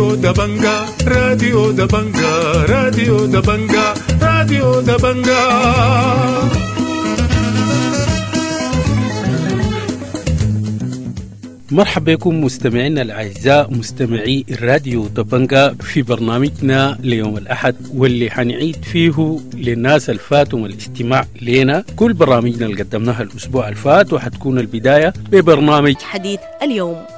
راديو دبنجا راديو دبنجا راديو دبنجا راديو دبنجا. مرحبا بكم مستمعينا الأعزاء مستمعي الراديو دبنجا في برنامجنا ليوم الأحد، واللي حنعيد فيه للناس الفاتهم الاستماع لنا كل برامجنا اللي قدمناها الأسبوع الفات، وحتكون البداية ببرنامج حديث اليوم.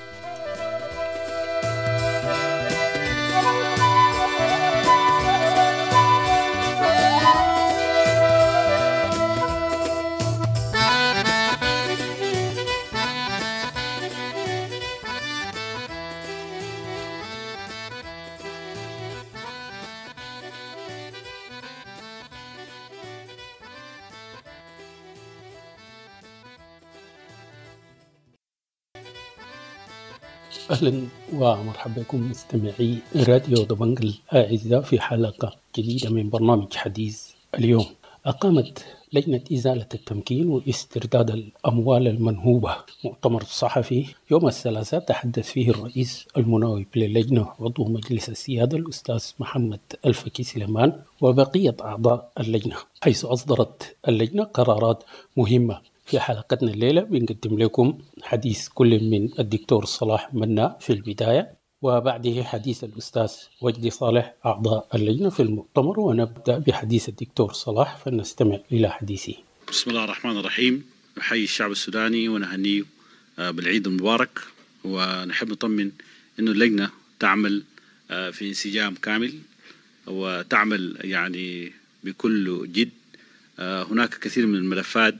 أهلا ومرحبا بكم مستمعي راديو دبنجا الأعزاء في حلقة جديدة من برنامج حديث اليوم. أقامت لجنة إزالة التمكين واسترداد الأموال المنهوبة مؤتمر صحفي يوم الثلاثاء تحدث فيه الرئيس المناوب للجنة عضو مجلس السيادة الأستاذ محمد الفكي سليمان وبقية أعضاء اللجنة، حيث أصدرت اللجنة قرارات مهمة. في حلقتنا الليلة بنقدم لكم حديث كل من الدكتور صلاح منا في البداية، وبعده حديث الأستاذ وجدي صالح أعضاء اللجنة في المؤتمر، ونبدأ بحديث الدكتور صلاح فنستمع إلى حديثه. بسم الله الرحمن الرحيم. نحيي الشعب السوداني ونهنيه بالعيد المبارك، ونحب نطمن أنه اللجنة تعمل في انسجام كامل وتعمل يعني بكل جد. هناك كثير من الملفات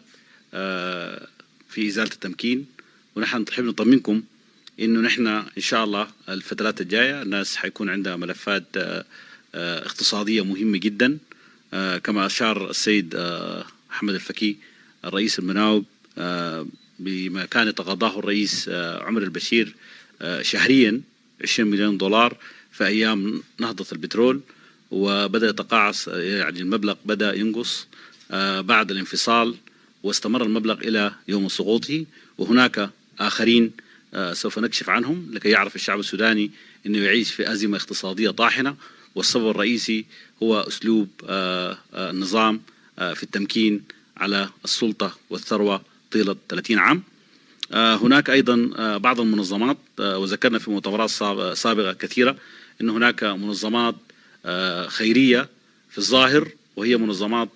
في إزالة التمكين، ونحن نحب نطمنكم إنه نحن إن شاء الله الفترات الجاية الناس حيكون عندها ملفات اقتصادية مهمة جدا، كما أشار السيد محمد الفكي الرئيس المناوب بما كان يتقاضاه الرئيس عمر البشير شهريا 20 مليون دولار في أيام نهضة البترول، وبدأ يتقاعس، يعني المبلغ بدأ ينقص بعد الانفصال، واستمر المبلغ إلى يوم سقوطه. وهناك آخرين سوف نكشف عنهم لكي يعرف الشعب السوداني أنه يعيش في أزمة اقتصادية طاحنة، والسبب الرئيسي هو أسلوب النظام في التمكين على السلطة والثروة طيلة 30 عام. هناك أيضا بعض المنظمات، وذكرنا في مؤتمرات سابقة كثيرة أن هناك منظمات خيرية في الظاهر، وهي منظمات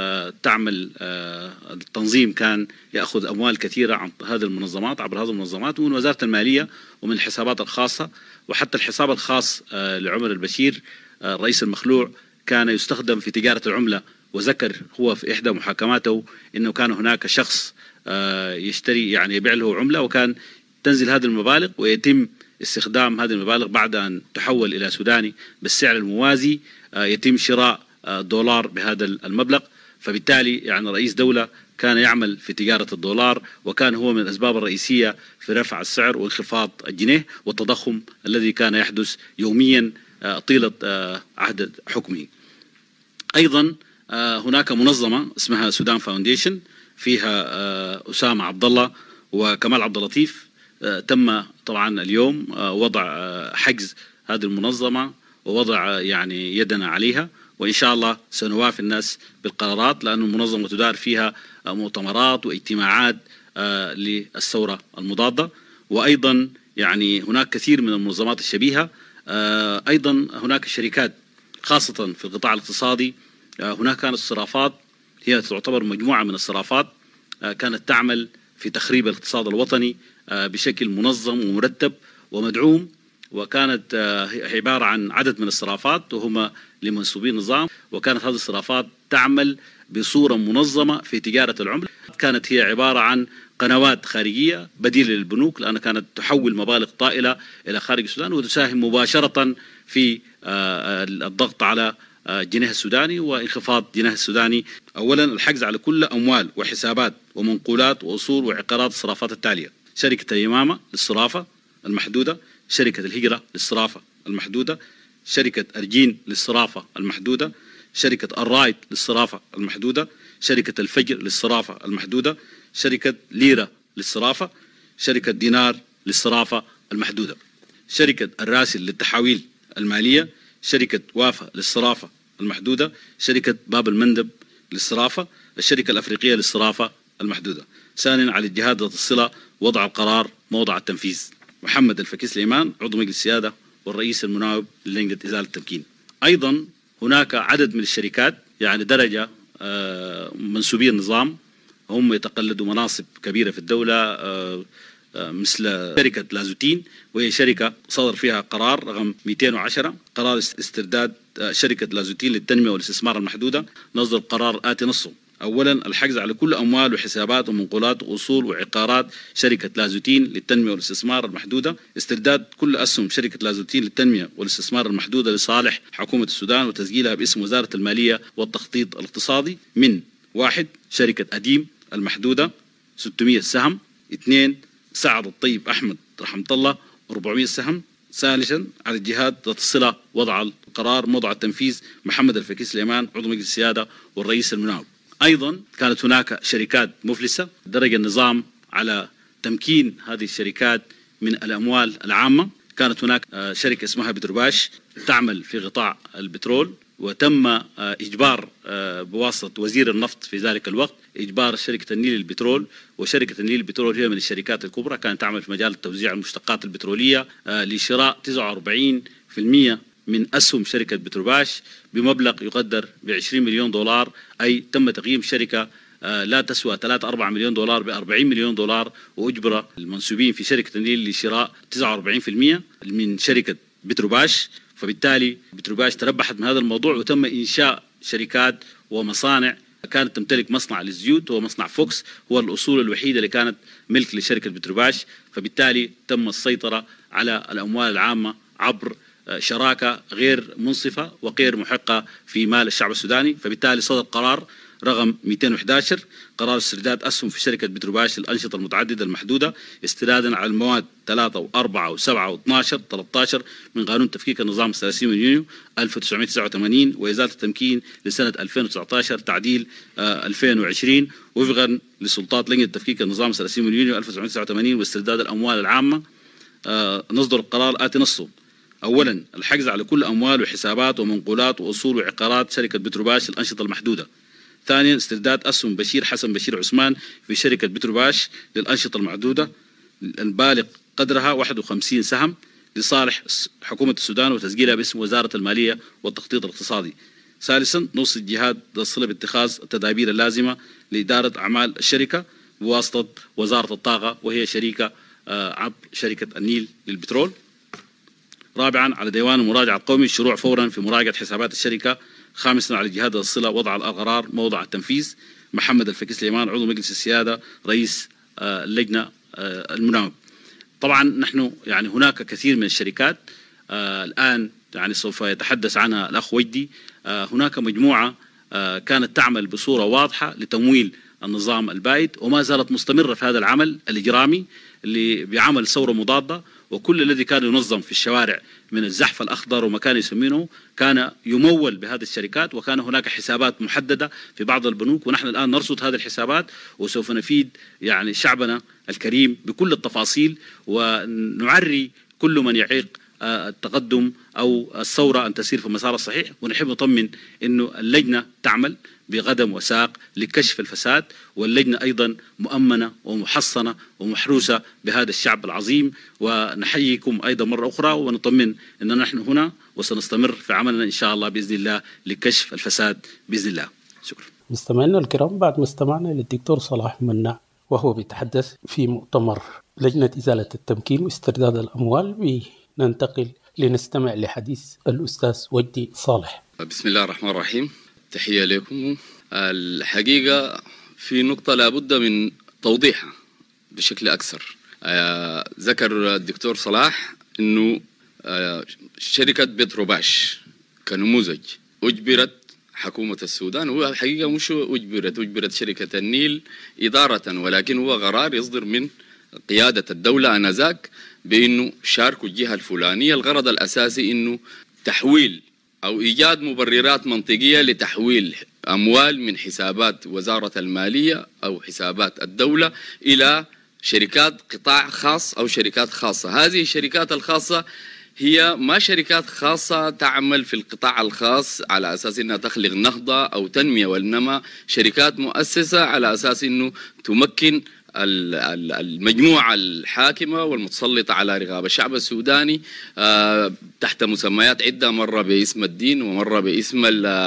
تعمل التنظيم كان يأخذ أموال كثيرة عن هذه المنظمات عبر هذه المنظمات ومن وزارة المالية ومن الحسابات الخاصة، وحتى الحساب الخاص لعمر البشير الرئيس المخلوع كان يستخدم في تجارة العملة. وذكر هو في إحدى محاكماته أنه كان هناك شخص يشتري يعني يبيع له عملة، وكان تنزل هذه المبالغ ويتم استخدام هذه المبالغ بعد أن تحول إلى سوداني بالسعر الموازي، يتم شراء دولار بهذا المبلغ. فبالتالي يعني رئيس دولة كان يعمل في تجارة الدولار، وكان هو من الأسباب الرئيسية في رفع السعر وانخفاض الجنيه والتضخم الذي كان يحدث يوميا طيلة عهد حكمه. أيضا هناك منظمة اسمها سودان فاونديشن، فيها أسامة عبد الله وكمال عبد اللطيف. تم طبعا اليوم وضع حجز هذه المنظمة ووضع يعني يدنا عليها، وإن شاء الله سنوافي الناس بالقرارات، لأن المنظمة تدار فيها مؤتمرات واجتماعات للثورة المضادة. وأيضا يعني هناك كثير من المنظمات الشبيهة. أيضا هناك شركات خاصة في القطاع الاقتصادي. هناك كانت الصرافات، هي تعتبر مجموعة من الصرافات كانت تعمل في تخريب الاقتصاد الوطني بشكل منظم ومرتب ومدعوم، وكانت عبارة عن عدد من الصرافات وهم لمنسوبين النظام، وكانت هذه الصرافات تعمل بصورة منظمة في تجارة العملة. كانت هي عبارة عن قنوات خارجية بديلة للبنوك، لأنها كانت تحول مبالغ طائلة إلى خارج السودان وتساهم مباشرة في الضغط على الجنيه السوداني وانخفاض الجنيه السوداني. أولا الحجز على كل أموال وحسابات ومنقولات وأصول وعقارات الصرافات التالية: شركة اليمامة للصرافة المحدودة، شركة الهجرة للصرافة المحدودة، شركة أرجين للصرافة المحدودة، شركة الرايت للصرافة المحدودة، شركة الفجر للصرافة المحدودة، شركة ليرة للصرافة، شركة دينار للصرافة المحدودة. شركة الراسل للتحويل المالية، شركة وافا للصرافة المحدودة، شركة باب المندب للصرافة، الشركة الأفريقية للصرافة المحدودة. ثانيا على الجهات ذات الصلة وضع القرار موضع التنفيذ. محمد الفكي سليمان عضو مجلس السيادة والرئيس المناوب للجنة إزالة التمكين. أيضا هناك عدد من الشركات يعني درجة منسوبي النظام هم يتقلدوا مناصب كبيرة في الدولة، مثل شركة لازوتين، وهي شركة صدر فيها قرار رقم 210 قرار استرداد شركة لازوتين للتنمية والاستثمار المحدودة. نصدر القرار آتي نصه: أولا الحجز على كل أموال وحسابات ومنقولات وأصول وعقارات شركة لازوتين للتنمية والاستثمار المحدودة، استرداد كل أسهم شركة لازوتين للتنمية والاستثمار المحدودة لصالح حكومة السودان وتسجيلها باسم وزارة المالية والتخطيط الاقتصادي من: 1 شركة أديم المحدودة 600 سهم، 2 سعد الطيب أحمد رحمة الله 400 سهم. ثالثا على الجهات ذات الصلة وضع القرار موضع التنفيذ: محمد الفكي سليمان عضو مجلس السيادة والرئيس المناوب. أيضا كانت هناك شركات مفلسة درج النظام على تمكين هذه الشركات من الأموال العامة. كانت هناك شركة اسمها بتروباش تعمل في قطاع البترول، وتم إجبار بواسطة وزير النفط في ذلك الوقت إجبار شركة النيل للبترول، وشركة النيل للبترول هي من الشركات الكبرى كانت تعمل في مجال توزيع المشتقات البترولية، لشراء 49% من أسهم شركة بتروباش بمبلغ يقدر ب$20 مليون، أي تم تقييم شركة لا تسوى 3-4 مليون دولار ب$40 مليون، وأجبر المنسوبين في شركة النيل لشراء 49% من شركة بتروباش. فبالتالي بتروباش تربحت من هذا الموضوع، وتم إنشاء شركات ومصانع. كانت تمتلك مصنع للزيوت هو مصنع فوكس، هو الأصول الوحيدة اللي كانت ملك لشركة بتروباش. فبالتالي تم السيطرة على الأموال العامة عبر شراكة غير منصفة وغير محقة في مال الشعب السوداني. فبالتالي صدر قرار رقم 211 قرار استرداد أسهم في شركة بتروباش للأنشطة المتعددة المحدودة، استنادا على المواد 3 و4 و7 و12 13 من قانون تفكيك النظام 30 يونيو 1989 وإزالة التمكين لسنة 2019 تعديل 2020، وفقا لسلطات لجنة تفكيك النظام 30 يونيو 1989 واسترداد الأموال العامة. نصدر القرار آتي نصه: أولا الحجز على كل أموال وحسابات ومنقولات وأصول وعقارات شركة بتروباش للأنشطة المحدودة. ثانيا استرداد أسهم بشير حسن بشير عثمان في شركة بتروباش للأنشطة المحدودة البالغ قدرها 51 سهم لصالح حكومة السودان وتسجيلها باسم وزارة المالية والتخطيط الاقتصادي. ثالثا نوصي الجهات الصلة باتخاذ التدابير اللازمة لإدارة أعمال الشركة بواسطة وزارة الطاقة، وهي شركة عبر شركة النيل للبترول. رابعا على ديوان المراجعة القومي الشروع فورا في مراجعة حسابات الشركة. خامسا على الجهات الصلة وضع القرار موضع التنفيذ: محمد الفكي سليمان عضو مجلس السيادة رئيس اللجنة المناوب. طبعا نحن يعني هناك كثير من الشركات الآن يعني سوف يتحدث عنها الأخ وجدي. هناك مجموعة كانت تعمل بصورة واضحة لتمويل النظام البائد، وما زالت مستمرة في هذا العمل الإجرامي اللي بعمل ثورة مضادة. وكل الذي كان ينظم في الشوارع من الزحف الأخضر وما كان يسمينه كان يمول بهذه الشركات، وكان هناك حسابات محددة في بعض البنوك، ونحن الآن نرصد هذه الحسابات وسوف نفيد يعني شعبنا الكريم بكل التفاصيل، ونعري كل من يعيق التقدم أو الثورة أن تسير في المسار الصحيح. ونحب نطمن أنه اللجنة تعمل بقدم وساق لكشف الفساد، واللجنة أيضا مؤمنة ومحصنة ومحروسة بهذا الشعب العظيم. ونحييكم أيضا مرة أخرى ونطمن أننا نحن هنا وسنستمر في عملنا إن شاء الله بإذن الله لكشف الفساد بإذن الله. شكرا. مستمعينا الكرام، بعد ما استمعنا للدكتور صلاح منع وهو بيتحدث في مؤتمر لجنة إزالة التمكين واسترداد الأموال، ننتقل لنستمع لحديث الأستاذ وجدي صالح. بسم الله الرحمن الرحيم. تحية لكم. الحقيقة في نقطة لابد من توضيحها بشكل أكثر. ذكر الدكتور صلاح أنه شركة بتروباش كنموذج أجبرت حكومة السودان، هو الحقيقة مش أجبرت شركة النيل إدارة، ولكن هو قرار يصدر من قيادة الدولة آنذاك بأنه شاركوا الجهة الفلانية. الغرض الأساسي أنه تحويل أو إيجاد مبررات منطقية لتحويل أموال من حسابات وزارة المالية أو حسابات الدولة إلى شركات قطاع خاص أو شركات خاصة. هذه الشركات الخاصة هي ما شركات خاصة تعمل في القطاع الخاص على أساس أنها تخلق نهضة أو تنمية، وإنما شركات مؤسسة على أساس أنه تمكن المجموعة الحاكمة والمتسلطة على رقاب الشعب السوداني تحت مسميات عدة، مرة باسم الدين ومرة باسم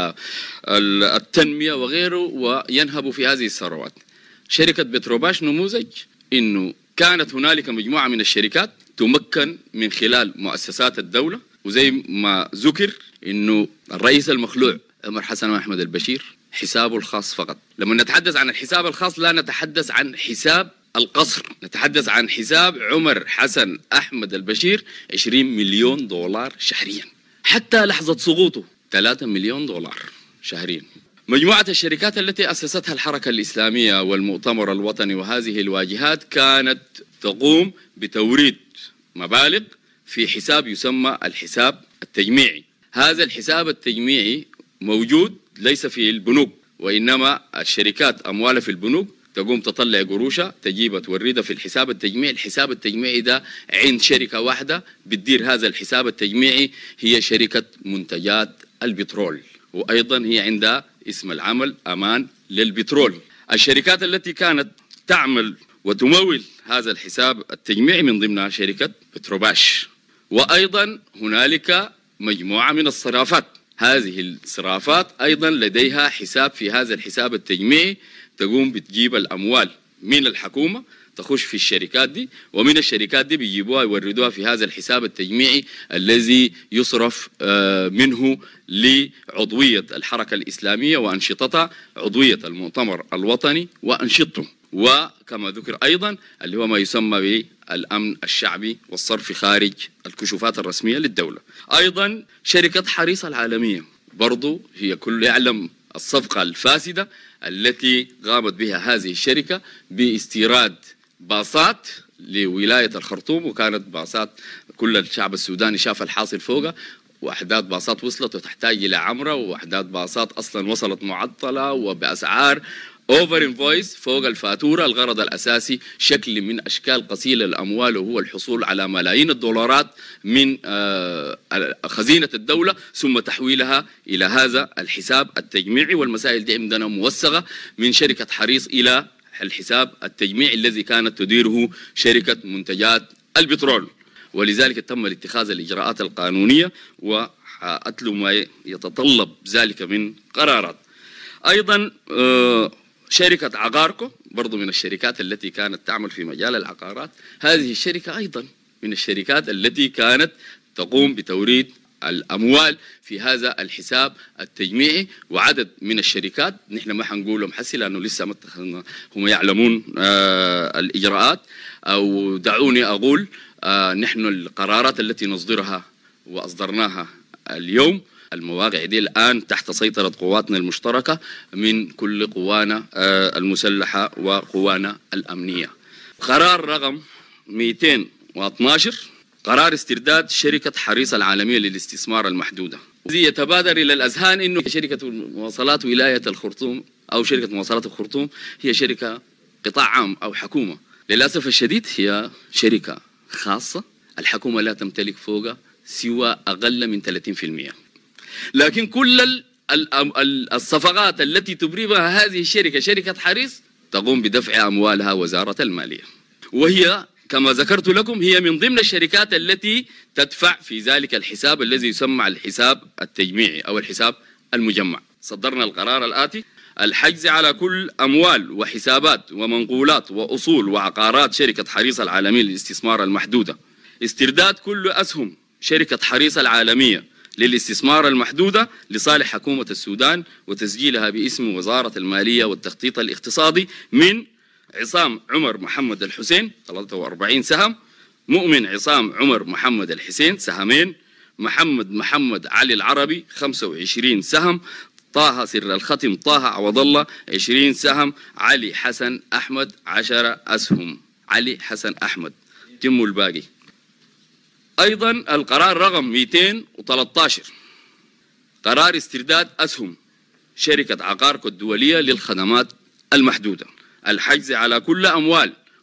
التنمية وغيره، وينهب في هذه الثروات. شركة بتروباش نموذج أنه كانت هنالك مجموعة من الشركات تمكن من خلال مؤسسات الدولة، وزي ما ذكر أنه الرئيس المخلوع عمر حسن وأحمد البشير حسابه الخاص فقط. لما نتحدث عن الحساب الخاص لا نتحدث عن حساب القصر، نتحدث عن حساب عمر حسن أحمد البشير 20 مليون دولار شهريا، حتى لحظة سقوطه 3 مليون دولار شهريا. مجموعة الشركات التي أسستها الحركة الإسلامية والمؤتمر الوطني وهذه الواجهات كانت تقوم بتوريد مبالغ في حساب يسمى الحساب التجميعي. هذا الحساب التجميعي موجود ليس في البنوك، وإنما الشركات أموالها في البنوك تقوم تطلع قروشها تجيبها توردها في الحساب التجميعي. الحساب التجميعي ده عند شركة واحدة بتدير هذا الحساب التجميعي، هي شركة منتجات البترول، وأيضا هي عندها اسم العمل أمان للبترول. الشركات التي كانت تعمل وتمول هذا الحساب التجميعي من ضمنها شركة بتروباش، وأيضا هنالك مجموعة من الصرافات. هذه الصرافات أيضا لديها حساب في هذا الحساب التجميعي، تقوم بتجيب الأموال من الحكومة تخش في الشركات دي، ومن الشركات دي بيجيبوها يوردوها في هذا الحساب التجميعي الذي يصرف منه لعضوية الحركة الإسلامية وأنشطتها، عضوية المؤتمر الوطني وأنشطته، وكما ذكر أيضا اللي هو ما يسمى بالأمن الشعبي والصرف خارج الكشوفات الرسمية للدولة. أيضا شركة حريص العالمية برضو هي كل يعلم الصفقة الفاسدة التي قامت بها هذه الشركة باستيراد باصات لولاية الخرطوم، وكانت باصات كل الشعب السوداني شاف الحاصل فوقها، وأحداث باصات وصلت وتحتاج إلى عمرة، وأحداث باصات أصلا وصلت معطلة وبأسعار اوفر انفويس فوق الفاتورة. الغرض الأساسي شكل من أشكال قصيلة الأموال، وهو الحصول على ملايين الدولارات من خزينة الدولة ثم تحويلها إلى هذا الحساب التجميعي. والمسائل دي عندنا موثقة من شركة حريص إلى الحساب التجميعي الذي كانت تديره شركة منتجات البترول، ولذلك تم اتخاذ الإجراءات القانونية وأتلو ما يتطلب ذلك من قرارات. أيضا شركة عقاركو برضو من الشركات التي كانت تعمل في مجال العقارات. هذه الشركة أيضا من الشركات التي كانت تقوم بتوريد الأموال في هذا الحساب التجميعي. وعدد من الشركات نحن ما حنقولهم حسي لأنه لسه ما اتخذنا، هم يعلمون الإجراءات، أو دعوني أقول نحن القرارات التي نصدرها وأصدرناها اليوم، المواقع دي الآن تحت سيطرة قواتنا المشتركة من كل قوانا المسلحة وقوانا الأمنية. قرار رقم 212 قرار استرداد شركة حريص العالمية للاستثمار المحدودة. يتبادر إلى الأذهان أنه شركة مواصلات ولاية الخرطوم أو شركة مواصلات الخرطوم هي شركة قطاع عام أو حكومة. للأسف الشديد هي شركة خاصة، الحكومة لا تمتلك فوق سوى أقل من 30%. لكن كل الصفقات التي تبرمها هذه الشركة شركة حريص تقوم بدفع أموالها وزارة المالية، وهي كما ذكرت لكم هي من ضمن الشركات التي تدفع في ذلك الحساب الذي يسمى الحساب التجميعي أو الحساب المجمع. صدرنا القرار الآتي: الحجز على كل أموال وحسابات ومنقولات وأصول وعقارات شركة حريص العالمية للاستثمار المحدودة، استرداد كل أسهم شركة حريص العالمية للاستثمار المحدودة لصالح حكومة السودان، وتسجيلها باسم وزارة المالية والتخطيط الاقتصادي من عصام عمر محمد الحسين 43 سهم، مؤمن عصام عمر محمد الحسين سهمين، محمد علي العربي 25 سهم، طه سر الختم طه عوض الله 20 سهم، علي حسن أحمد 10 أسهم. علي حسن أحمد تم الباقي. أيضا القرار رقم 213 قرار استرداد أسهم شركة عقاركو الدولية للخدمات المحدودة، الحجز على كل أموال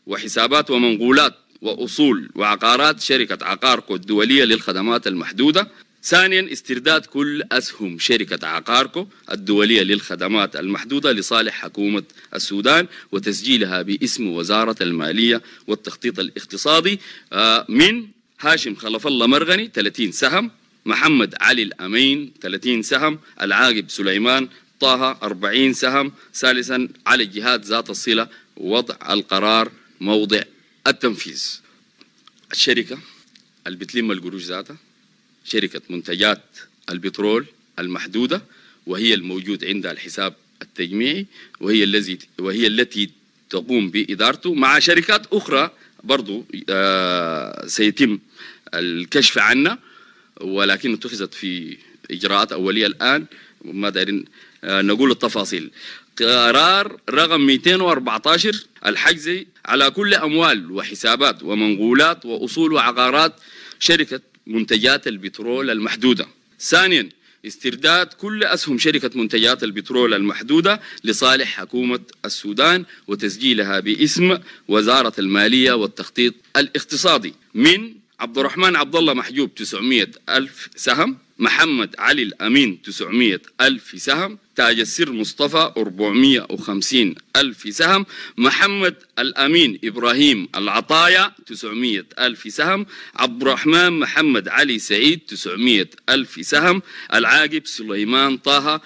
وحسابات ومنقولات وأصول وعقارات شركة عقاركو الدولية للخدمات المحدودة. ثانيا استرداد كل أسهم شركة عقاركو الدولية للخدمات المحدودة لصالح حكومة السودان وتسجيلها باسم وزارة المالية والتخطيط الاقتصادي من هاشم خلف الله مرغني 30 سهم، محمد علي الأمين 30 سهم، العاقب سليمان طه 40 سهم. ثالثا على الجهات ذات الصلة وضع القرار موضع التنفيذ. الشركة اللي بتلم القروش ذاتها شركة منتجات البترول المحدودة، وهي الموجود عندها الحساب التجميعي، وهي التي تقوم بإدارته مع شركات أخرى برضو سيتم الكشف عنها، ولكن اتخذت في إجراءات أولية الآن وما دارين نقول التفاصيل. قرار رقم 214 الحجز على كل أموال وحسابات ومنقولات وأصول وعقارات شركة منتجات البترول المحدودة. ثانيا استرداد كل أسهم شركة منتجات البترول المحدودة لصالح حكومة السودان وتسجيلها باسم وزارة المالية والتخطيط الاقتصادي من عبد الرحمن عبد الله محجوب 900,000 سهم، محمد علي الأمين 900,000 سهم، تاج السر مصطفى 450,000 سهم، محمد الأمين إبراهيم العطايا 900,000 سهم، عبد الرحمن محمد علي سعيد 900,000 سهم، العاقب سليمان طه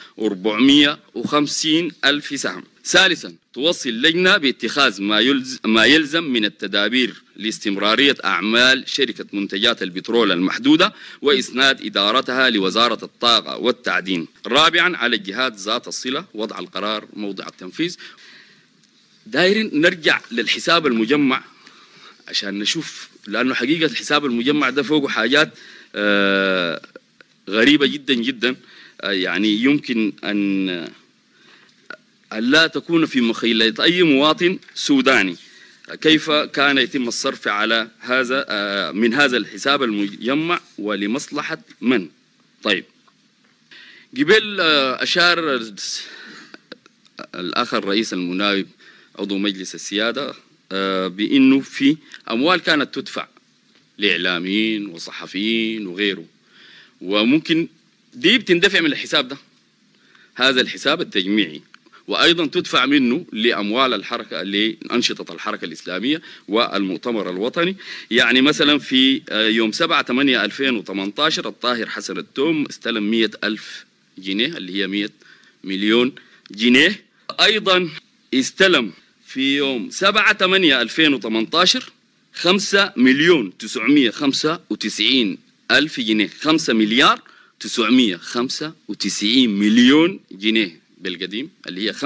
450,000 سهم. ثالثا توصي اللجنة باتخاذ ما يلزم من التدابير لاستمرارية أعمال شركة منتجات البترول المحدودة وإسناد إدارتها لوزارة الطاقة والتعدين. رابعا على الجهات ذات الصلة وضع القرار موضع التنفيذ. دايرين نرجع للحساب المجمع عشان نشوف، لأنه حقيقة الحساب المجمع ده فوقه حاجات غريبة جدا جدا، يعني يمكن أن لا تكون في مخيلة أي مواطن سوداني. كيف كان يتم الصرف على هذا من هذا الحساب المجمع ولمصلحة من؟ طيب، قبل أشار الأخ الرئيس المناوب عضو مجلس السيادة بأنه في أموال كانت تدفع لإعلاميين وصحفيين وغيره، وممكن دي بتندفع من الحساب ده، هذا الحساب التجميعي، وأيضا تدفع منه لأموال الحركة لأنشطة الحركة الإسلامية والمؤتمر الوطني. يعني مثلا في يوم 7/8/2018 الطاهر حسن التوم استلم 100,000 جنيه اللي هي 100 مليون جنيه. أيضا استلم في يوم 7/8/2018 5,995,000 جنيه، 5,995,000,000 جنيه بالقديم اللي هي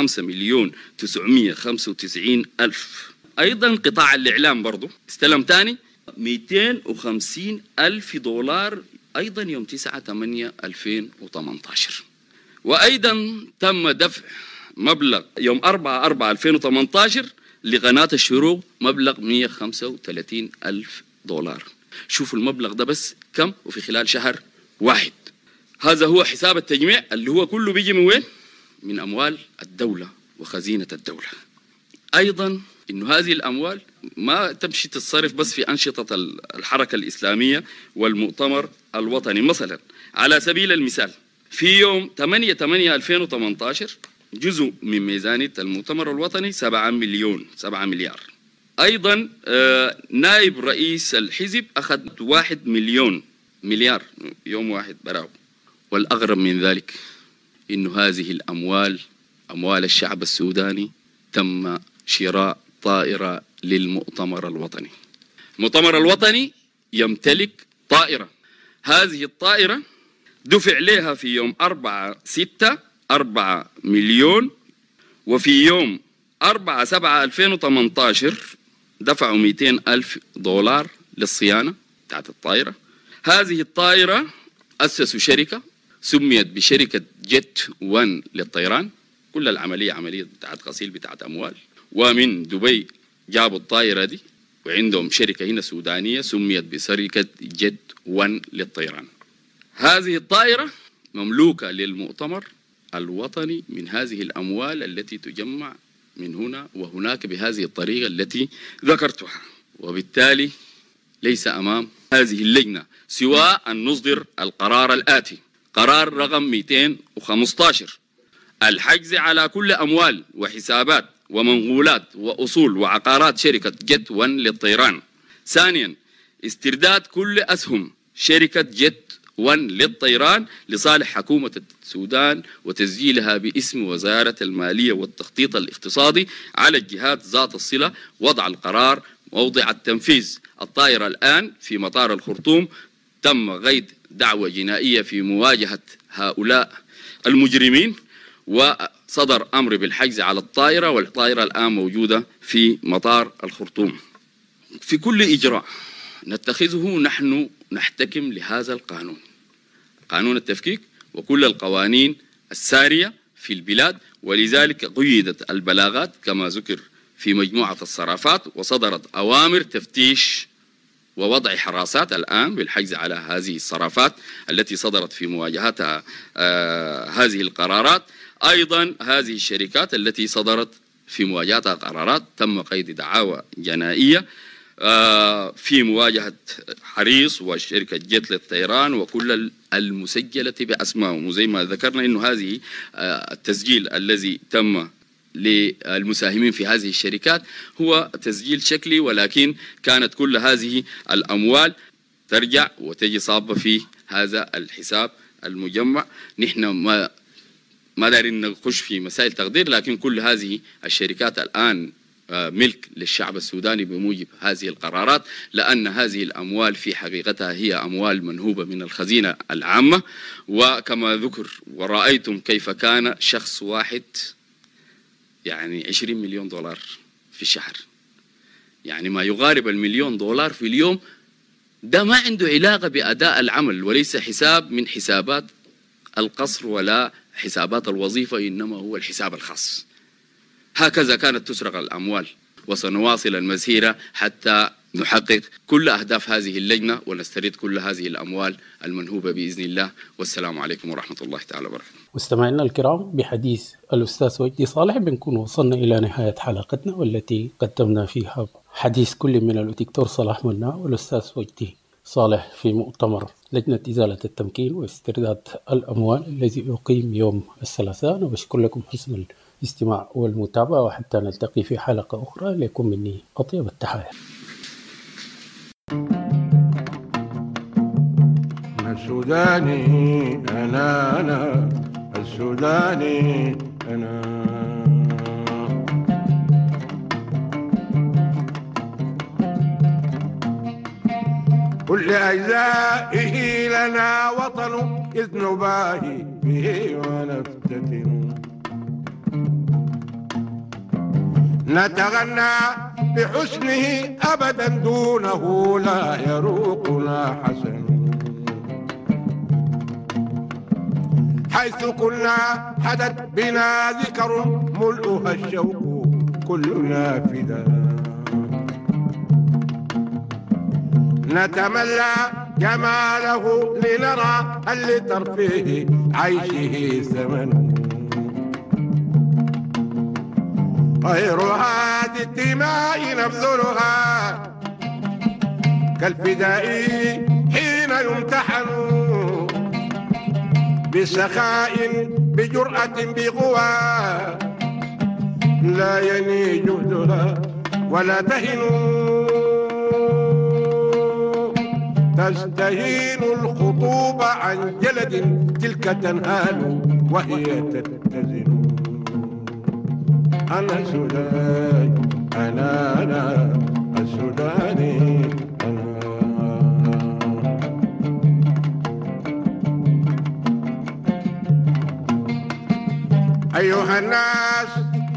5,995,000. أيضا قطاع الإعلام برضو استلم تاني 250,000 دولار أيضا يوم 9/8/2018. وأيضا تم دفع مبلغ يوم 4/4/2018 لقناة الشروق مبلغ 135,000 دولار. شوفوا المبلغ ده بس كم وفي خلال شهر واحد. هذا هو حساب التجميع اللي هو كله بيجي من وين؟ من أموال الدولة وخزينة الدولة. أيضا إنه هذه الأموال ما تمشي تتصرف بس في أنشطة الحركة الإسلامية والمؤتمر الوطني. مثلا على سبيل المثال في يوم 8/8/2018 جزء من ميزانية المؤتمر الوطني 7 مليار. أيضا نائب رئيس الحزب أخذ 1 مليار يوم واحد براو. والأغرب من ذلك إنه هذه الأموال أموال الشعب السوداني تم شراء طائرة للمؤتمر الوطني. المؤتمر الوطني يمتلك طائرة، هذه الطائرة دفع لها في يوم 4/6 4 مليون، وفي يوم 4/7/2018 دفعوا 200,000 دولار للصيانة بتاعت الطائرة. هذه الطائرة أسسوا شركة سميت بشركة جيت 1 للطيران، كل العملية عملية بتاعت غسيل بتاعت أموال، ومن دبي جابوا الطائرة دي وعندهم شركة هنا سودانية سميت بشركة جيت 1 للطيران. هذه الطائرة مملوكة للمؤتمر الوطني من هذه الأموال التي تجمع من هنا وهناك بهذه الطريقة التي ذكرتها. وبالتالي ليس أمام هذه اللجنة سوى أن نصدر القرار الآتي: قرار رقم 215 الحجز على كل أموال وحسابات ومنقولات وأصول وعقارات شركة جيت 1 للطيران. ثانيا، استرداد كل أسهم شركة جيت 1 للطيران لصالح حكومة السودان وتسجيلها باسم وزارة المالية والتخطيط الاقتصادي على الجهات ذات الصلة. وضع القرار موضع التنفيذ. الطائرة الآن في مطار الخرطوم، تم قيد دعوى جنائية في مواجهة هؤلاء المجرمين، وصدر أمر بالحجز على الطائرة، والطائرة الآن موجودة في مطار الخرطوم. في كل إجراء نتخذه نحن نحتكم لهذا القانون، قانون التفكيك وكل القوانين السارية في البلاد. ولذلك قيدت البلاغات كما ذكر في مجموعة الصرافات، وصدرت أوامر تفتيش ووضع حراسات الآن بالحجز على هذه الصرافات التي صدرت في مواجهتها هذه القرارات. أيضا هذه الشركات التي صدرت في مواجهتها قرارات تم قيد دعاوى جنائية في مواجهة حريص وشركة جيت للطيران وكل المسجلة بأسمائهم. وزي ما ذكرنا إنه هذه التسجيل الذي تم للمساهمين في هذه الشركات هو تسجيل شكلي، ولكن كانت كل هذه الأموال ترجع وتجي صابة في هذا الحساب المجمع. نحن ما دارين نخش في مسائل تقدير، لكن كل هذه الشركات الآن ملك للشعب السوداني بموجب هذه القرارات، لأن هذه الأموال في حقيقتها هي أموال منهوبة من الخزينة العامة. وكما ذكر ورأيتم كيف كان شخص واحد يعني 20 مليون دولار في الشهر، يعني ما يقارب $1,000,000 في اليوم. ده ما عنده علاقة بأداء العمل، وليس حساب من حسابات القصر ولا حسابات الوظيفة، إنما هو الحساب الخاص. هكذا كانت تسرق الأموال، وسنواصل المسيرة حتى نحقق كل أهداف هذه اللجنة ونسترد كل هذه الأموال المنهوبة بإذن الله. والسلام عليكم ورحمة الله تعالى وبركاته. مستمعينا الكرام، بحديث الأستاذ وجدي صالح بنكون وصلنا إلى نهاية حلقتنا، والتي قدمنا فيها حديث كل من الدكتور صلاح منا والأستاذ وجدي صالح في مؤتمر لجنة إزالة التمكين واسترداد الأموال الذي يقيم يوم الثلاثاء. وبشكر لكم حسن الاستماع والمتابعة، وحتى نلتقي في حلقة أخرى لكم مني أطيب التحايا. السوداني أنا السوداني أنا. كل أجزائه لنا وطن إذ نباهي به ونفتتن، نتغنى بحسنه أبدا دونه لا يروقنا حسن. حيث كنا حدث بنا ذكر ملؤها الشوق كلنا فدا، نتملى جماله لنرى هل لترفيه عيشه ثمن. غير هذه الدماء نبذلها كالفداء حين يمتحن، بسخاء بجرأة بقوى لا يني جهدها ولا تهن. تستهين الخطوب عن جلد تلك تنهال وهي تتزن. أنا سوداني أنا السوداني أنا. أيها الناس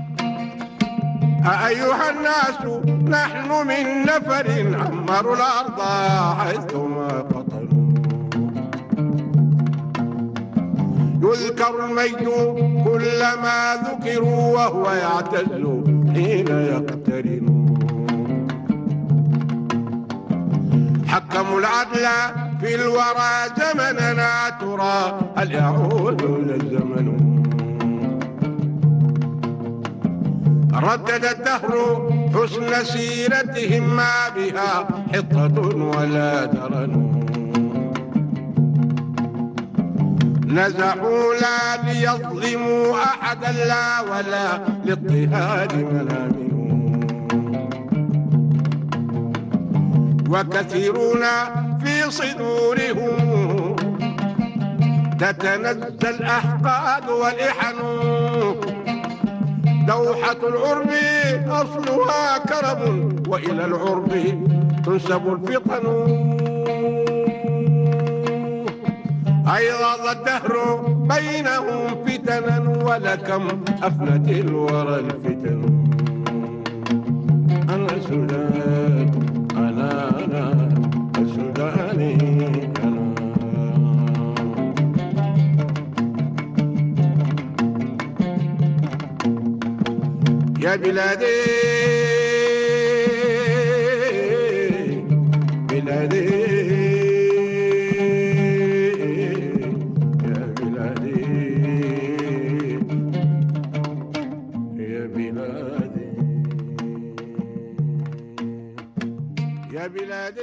نحن من نفر عمروا الأرض حيثما قطنوا. يذكر المجد كلما ذكروا وهو يعتز حين يقترن. حكموا العدل في الورى زمننا ترى هل يعود للزمن. ردد الدهر حسن سيرتهم ما بها حطة ولا درن. نزحوا لا ليظلموا أحدا لا ولا لاضطهاد منامهم. وكثيرون في صدورهم تتنزل الأحقاد والإحن. دوحة العرب أصلها كرم وإلى العرب تنسب الفطن. أيضا الدهر بينهم فتنا ولكم أفنت الورى الفتن. أنا سودان أنا السوداني أنا. يا بلادي بلادي يا بلادي يا بلادي يا بلادي.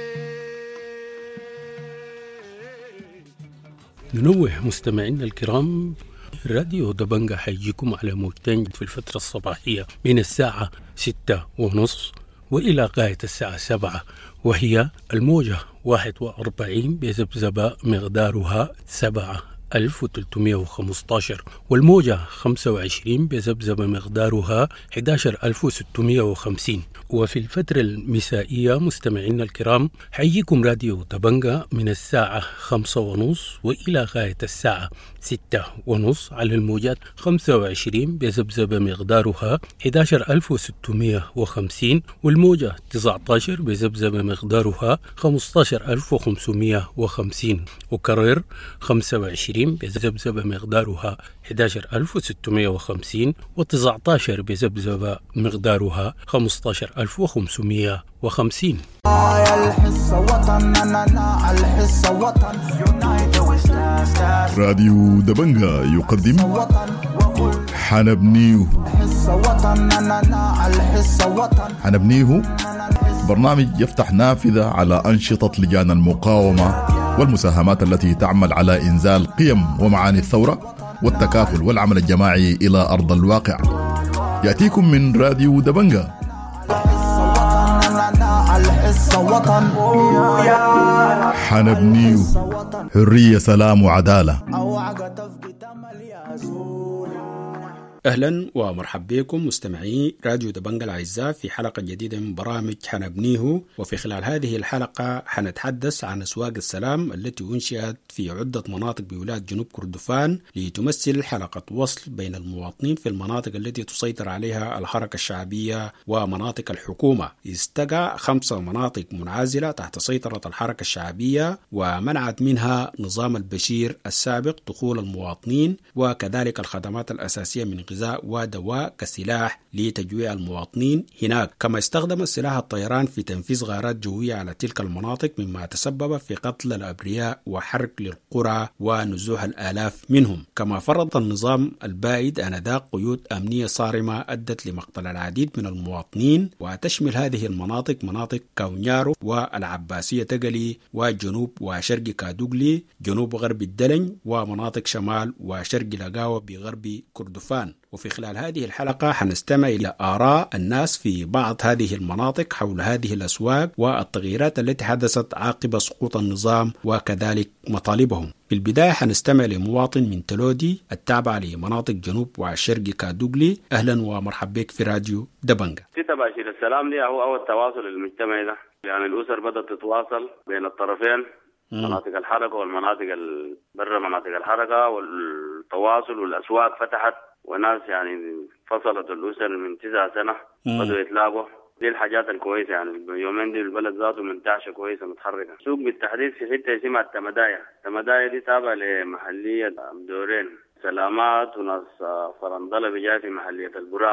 ننوه مستمعينا الكرام، راديو دبنجة حيجيكم على موجتين في الفترة الصباحية من الساعة 6:30 وإلى غاية الساعة 7، وهي الموجة 41 بذبذبة مقدارها 7315، والموجة 25 بذبذبة مقدارها 11650. وفي الفترة المسائية مستمعينا الكرام حييكم راديو دبنجة من الساعة 5:30 وإلى غاية الساعة 6:30 على الموجات 25 بذبذبة مقدارها 11650، والموجة 19 بذبذبة مقدارها 15550، وكرر 25 بذبذبة مقدارها 11650 و19 بذبذبة مقدارها 15550. راديو دبنجة يقدم حنبنيه. حنبنيه برنامج يفتح نافذة على أنشطة لجان المقاومة والمساهمات التي تعمل على إنزال قيم ومعاني الثورة والتكافل والعمل الجماعي إلى أرض الواقع. يأتيكم من راديو دبنجة. حنبنيه حرية سلام وعدالة. أهلا ومرحبا بكم مستمعي راديو دبنجة الأعزاء في حلقة جديدة من برامج حنبنيه. وفي خلال هذه الحلقة حنتحدث عن أسواق السلام التي أنشئت في عدة مناطق بولاية جنوب كردفان لتمثل حلقة وصل بين المواطنين في المناطق التي تسيطر عليها الحركة الشعبية ومناطق الحكومة. استقى 5 مناطق منعزلة تحت سيطرة الحركة الشعبية ومنعت منها نظام البشير السابق دخول المواطنين وكذلك الخدمات الأساسية من غذاء ودواء كسلاح لتجويع المواطنين هناك. كما استخدم سلاح الطيران في تنفيذ غارات جوية على تلك المناطق مما تسبب في قتل الأبرياء وحرق للقرى ونزوح الآلاف منهم. كما فرض النظام البائد آنذاك قيود أمنية صارمة أدت لمقتل العديد من المواطنين، وتشمل هذه المناطق مناطق كاونيارو والعباسية تقلي وجنوب وشرق كادوغلي جنوب غرب الدلن ومناطق شمال وشرق لقاوة بغرب كردفان. وفي خلال هذه الحلقة حنستمع إلى آراء الناس في بعض هذه المناطق حول هذه الأسواق والتغييرات التي حدثت عقب سقوط النظام وكذلك مطالبهم. في البداية حنستمع لمواطن من تلودي التابع لمناطق جنوب وشرق كادوغلي. أهلا ومرحبا بك في راديو دبنجة. في تباشير السلام دي هو التواصل المجتمعي ده، يعني الأسر بدأت تتواصل بين الطرفين، مناطق الحركة والمناطق برا مناطق الحركة، والتواصل والأسواق فتحت وناس يعني فصلت الأسر من 9 سنة بدأوا يتلاقوا. دي الحاجات الكويسة، يعني يومين دي البلد ذاته منتعشة كويسة متحركة. سوق بالتحديد في حتة اسمها التمدايا دي تابعة لمحلية دورين سلامات وناس فرندلة بجاي في محلية البرام.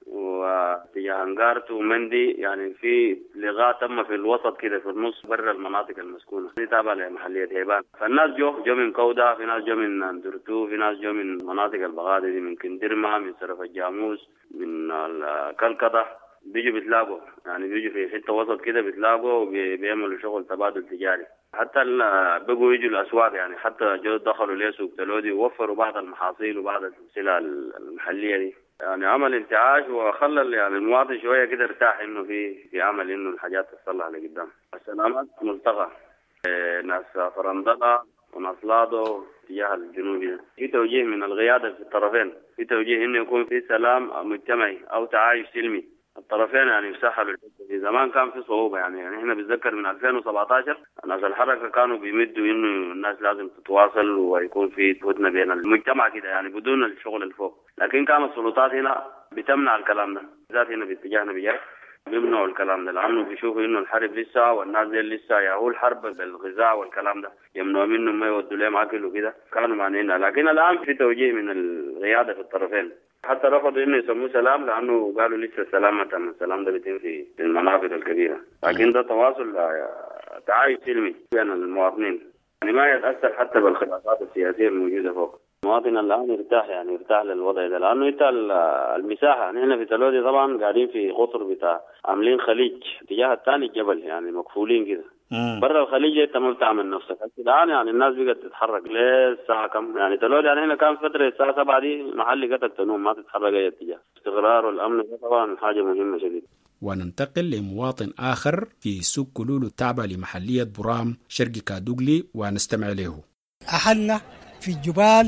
واتجاه انقارت ومندي، يعني في لغاء تم في الوسط كده في النص برا المناطق المسكونه دي تابعه لمحليه هيبان. فالناس جو من كودا، في ناس جو من اندرتو، في ناس جو من مناطق البغادة دي، من كندرما، من سرف الجاموس، من الكلكطه، بيجوا بيتلاقوا، يعني بيجوا في حته وسط كده بيتلاقوا وبيعملوا شغل تبادل تجاري. حتى بقوا يجوا الاسواق، يعني حتى جو دخلوا ليه سوق تلودي ووفروا بعض المحاصيل وبعض السلع المحليه دي، يعني عمل انتعاش وخلى يعني المواطن شويه كده ارتاح انه في عمل انه الحاجات تصلح لقدام. السلامات ملتقى ناس فرندقه وناس لادو اتجاه الجنوبي، في توجيه من القياده في الطرفين، في توجيه انه يكون في سلام مجتمعي او تعايش سلمي الطرفين، يعني يسهلوا الحته. زمان كان في صعوبه، يعني احنا بنتذكر من 2017 ناس الحركه كانوا بيمدوا انه الناس لازم تتواصل ويكون في هدنه بين المجتمع كده، يعني بدون الشغل الفوق، لكن كانت السلطات هنا بتمنع الكلام ده، ذات هنا باتجاهنا بجاي بيمنعوا الكلام ده، لانه بيشوفوا انه الحرب لسه والناس دي لسه ياهو الحرب بالغذاء والكلام ده، يمنعوا منهم ما يودوا لهم اكل وكده، كانوا مانعينها. لكن الان في توجيه من القياده في الطرفين، حتى رفضوا انه يسموه سلام لانه قالوا لسه السلام ده بيتم في المناطق الكبيره، لكن ده تواصل تعايش سلمي بين المواطنين، يعني ما يتاثر حتى بالخلافات السياسيه الموجوده فوق. المواطن الان يرتاح للوضع ده، لانه انت المساحه نحن في تلودي طبعا قاعدين في قطر بتاع عاملين خليج الاتجاه الثاني الجبل، يعني مقفولين كده. برا الخليج انت ما بتعمل نفسك الان، يعني الناس بقت تتحرك للساعه كم، يعني تلودي يعني هنا كان فتره الساعه 7 دي محل قتل تنوم ما تتحرك اي اتجاه. الاستقرار والامن طبعا حاجه مهمه شديد. وننتقل لمواطن آخر في سوق كلول التابع لمحلية برام شرق كادوغلي ونستمع له. أحلنا في الجبال،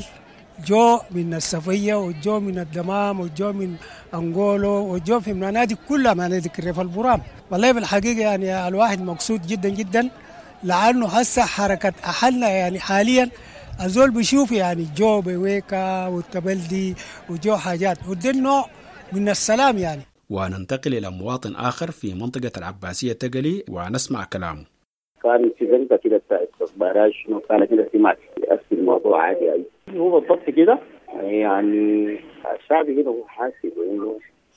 جو من الصفية وجو من الدمام وجو من أنغولو وجو في المناطق كلها مناطق ريف البرام. والله بالحقيقة يعني الواحد مقصود جدا جدا، لأنه هسه حركة أحلنا يعني حاليا الزول بيشوف يعني جو بويكا والتبلدي وجو حاجات، وده النوع من السلام يعني. وننتقل إلى مواطن آخر في منطقة العباسية تقلي ونسمع كلامه. كان في زنقة كده بتاع استخبارات شنو كان كده سمعت في الموضوع عادي أي هو بالضبط كده، يعني الشعب كده هو حاسس إنه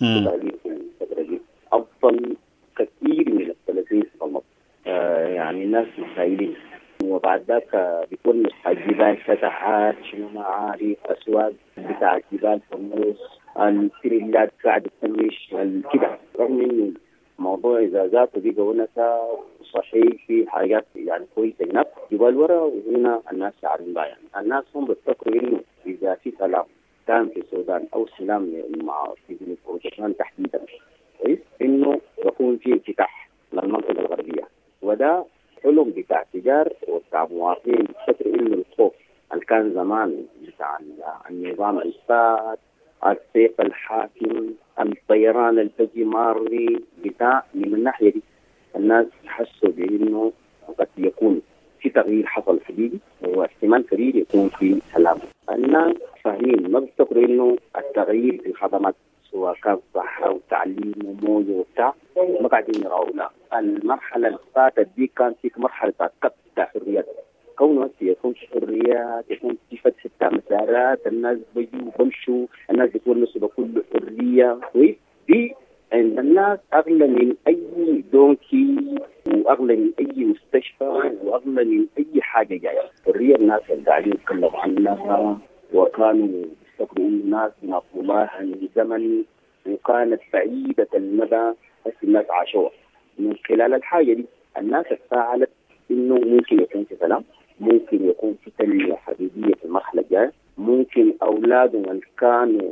الفترة دي أفضل كثير من ال30 سنة، يعني الناس متخيلين، وبعد ذاك بيكون الجبال فتحات شنو ما عارف أسواق بتاع الجبال في النص، التريلات قاعدة تمش كده، رغم إنه موضوع إذا ذاته بيجا ونسا صحيح في حاجات يعني كويسة هناك جبال ورا، وهنا الناس عارفين بها، يعني الناس هم بيفكروا إنه إذا في سلام كان في السودان أو سلام مع في جنوب السودان تحديدا كويس، إنه يكون في انفتاح للمنطقة الغربية، وده حلم بتاع التجار وبتاع مواطنين بفكر إنه الخوف اللي كان زمان بتاع النظام الفات السيف الحاكم الطيران البجي مارلي بتاع من الناحية دي، الناس حسوا بأنه قد يكون في تغيير حصل حقيقي واحتمال كبير يكون في سلام. الناس فاهمين ما بيفتكروا إنه التغيير في الخدمات سواء كان صحة وتعليم ومويه وبتاع ما قاعدين يراوا، لا المرحلة اللي فاتت دي كانت في مرحلة تاع حريات، كونه يكون حريات، يكون في فتح مسارات، الناس بيجوا وبمشوا، الناس بتونسوا بكل حرية، دي عند الناس أغلى من أي دونكي وأغلى من أي مستشفى وأغلى من أي حاجة جاية. حرية الناس اللي قاعدين يتكلموا عنها وكانوا يفتكروا إنه ناس مطلوباها من زمن وكانت بعيدة المدى، بس الناس عاشوها. من خلال الحاجة دي الناس تفاعلت إنه ممكن يكون في سلام، ممكن يكون في تنمية حقيقية في المرحلة الجاية، ممكن أولادهم اللي كانوا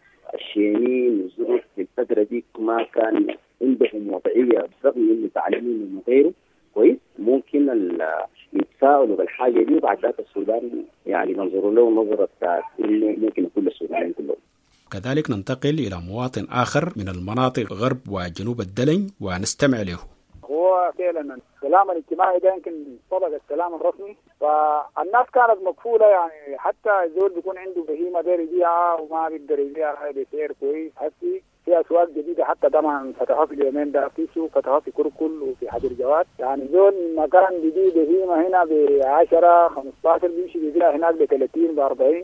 الشينين والظروف في الفترة دي ما كان عندهم وضعية رغم إنه تعليمهم وغيره كويس، ممكن يتفاعلوا بالحاجة دي، وبعد ذلك السودان يعني ينظروا له نظرة إنه ممكن يكون السودانيين كلهم. كذلك ننتقل إلى مواطن آخر من المناطق غرب وجنوب الدلن ونستمع له. هو فعلا السلام الاجتماعي ده يمكن طبق السلام الرسمي، فالناس كانت مقفولة، يعني حتى الزول بيكون عنده بهيمة داير يبيعها وما بيقدر يبيعها بسعر كويس. هسي في أسواق جديدة حتى طبعا فتحوا في اليومين ده، في سوق فتحوا في كركل وفي حدير جواد، يعني زول مكان جديد بهيمة هنا ب10 15 بيمشي بيبيعها هناك ب30 ب40،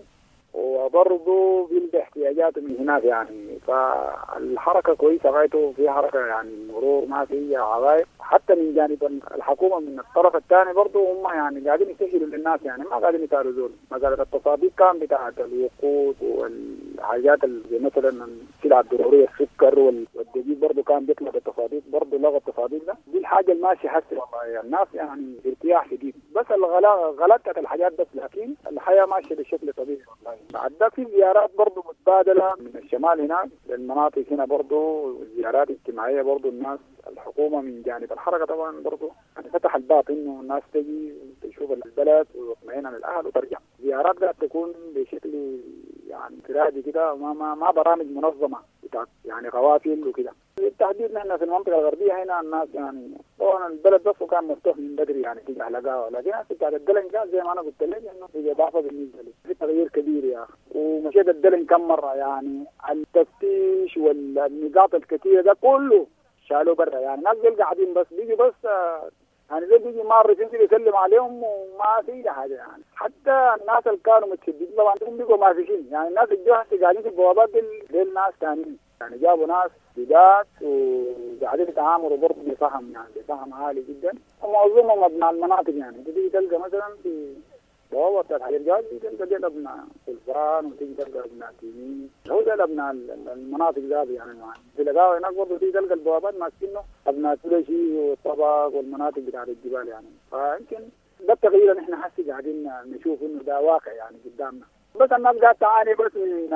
وبرضه بيلقى احتياجاته من هناك يعني. فالحركة كويسة غايته، في حركة يعني مرور ما في عوايب حتى من جانب الحكومة. من الطرف الثاني برضه هم يعني قاعدين يسهلوا للناس يعني، ما قاعدين يتعرضوا زول. مثلا التصاديق كان بتاعت الوقود والحاجات اللي مثلا السلع الضرورية السكر والدقيق برضه كان بيطلع بالتصاديق، برضه لغى التصاديق ده. دي الحاجة اللي ماشية حسي والله يعني. الناس يعني ارتياح شديد، بس غلطت الحاجات بس، لكن الحياة ماشية بشكل طبيعي والله. بعد ده في زيارات برضه متبادلة من الشمال هناك للمناطق هنا، برضه زيارات اجتماعية برضه. الناس الحكومة من جانب الحركة طبعا برضه يعني فتح الباب انه الناس تجي تشوف البلد ويطمئن عن الاهل وترجع. زيارات قاعد تكون بشكل يعني انفرادي كده، ما برامج منظمة بتاعت يعني قوافل وكده. بالتحديد نحن في المنطقة الغربية هنا الناس يعني طبعا البلد بس كان مفتوح من بدري يعني تيجي حلقة، لكن بتاعت الدلن كان زي ما انا قلت لك انه في ضعفة بالنسبة لي، في تغيير كبير يا اخي. ومشيت الدلن كم مرة يعني، التفتيش والنقاط الكثيرة ده كله شالوا برا يعني. الناس دول قاعدين بس بيجي بس يعني زي بيجي مارس يمكن يسلم عليهم وما في حاجه يعني. حتى الناس اللي كانوا متشددين طبعا بيجوا ما في شيء يعني. الناس اللي قاعدين في البوابات دول ناس ثانيين يعني، جابوا ناس جداد وقاعدين يتعاملوا برضه بفهم يعني، بفهم عالي جدا. ومعظمهم ابناء المناطق يعني. تيجي تلقى مثلا في بوابه بتاعت حجاج تلقى ديل ابناء سلفان، وتيجي تلقى ابناء تيمين، هو ده ابناء المناطق ذا يعني. تلقاها هناك برضه تيجي تلقى البوابات ماسكينه ابناء سلشي والطبق والمناطق بتاعت الجبال يعني. فيمكن ده التغيير اللي احنا حسي قاعدين نشوف انه ده واقع يعني قدامنا. بس الناس قاعده تعاني بس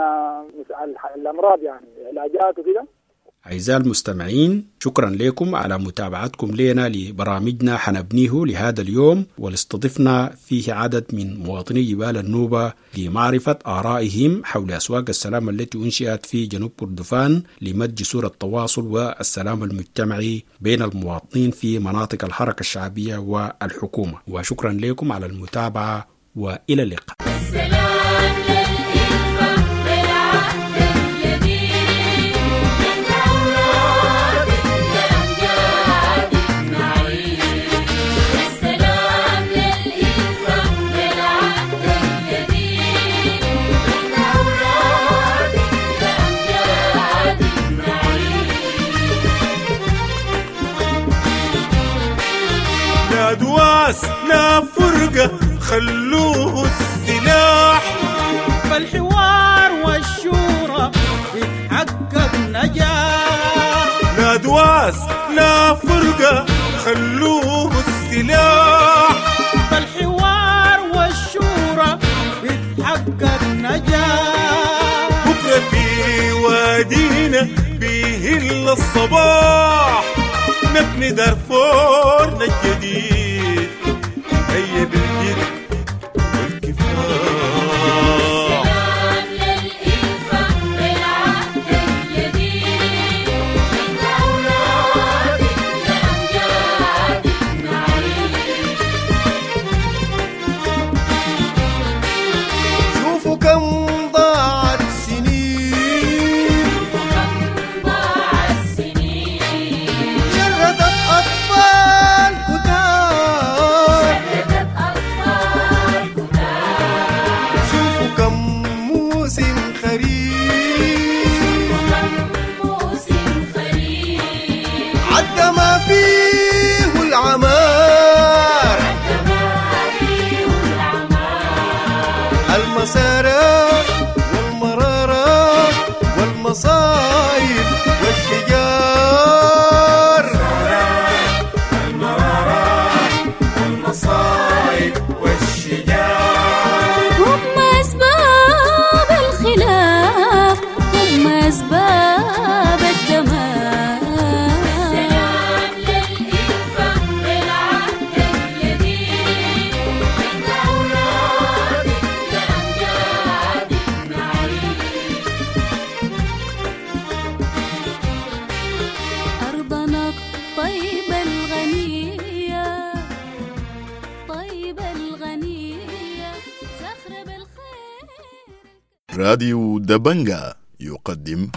من الامراض يعني، علاجات وكده. أعزائي المستمعين، شكرا لكم على متابعتكم لنا لبرامجنا حنبنيه لهذا اليوم، والاستضفنا فيه عدد من مواطني جبال النوبة لمعرفة آرائهم حول أسواق السلام التي أنشئت في جنوب كردفان لمد جسور التواصل والسلام المجتمعي بين المواطنين في مناطق الحركة الشعبية والحكومة. وشكرا لكم على المتابعة وإلى اللقاء. لا فرقة خلوه السلاح، فالحوار والشورى بتحقق نجاح. لا دواس لا فرقة خلوه السلاح، فالحوار والشورى بتحقق نجاح. بكرة في وادينا بيهل الصباح، نبني دارفورنا الجديد هيا بالجد والكفاح. سلام للإلفة بالعهد الجديد، من أولادك لأمجادك نعيش. شوفوا كم ضاعت سنين، شردت أطفال كتار، شوفوا كم موسم خريف، عدى ما فيه العمار، المسارات والمرارات والمصايب والشجار، والمصايب والشجار. هم أسباب الخلاف، هم أسباب الدمار. سلام للإلفة بالعهد الجديد، من أولادك لأمجادك نعيش. أرضنا الطيبة الغنية، طيبة الغنية، صخر بالخير. راديو دبنجا يقدم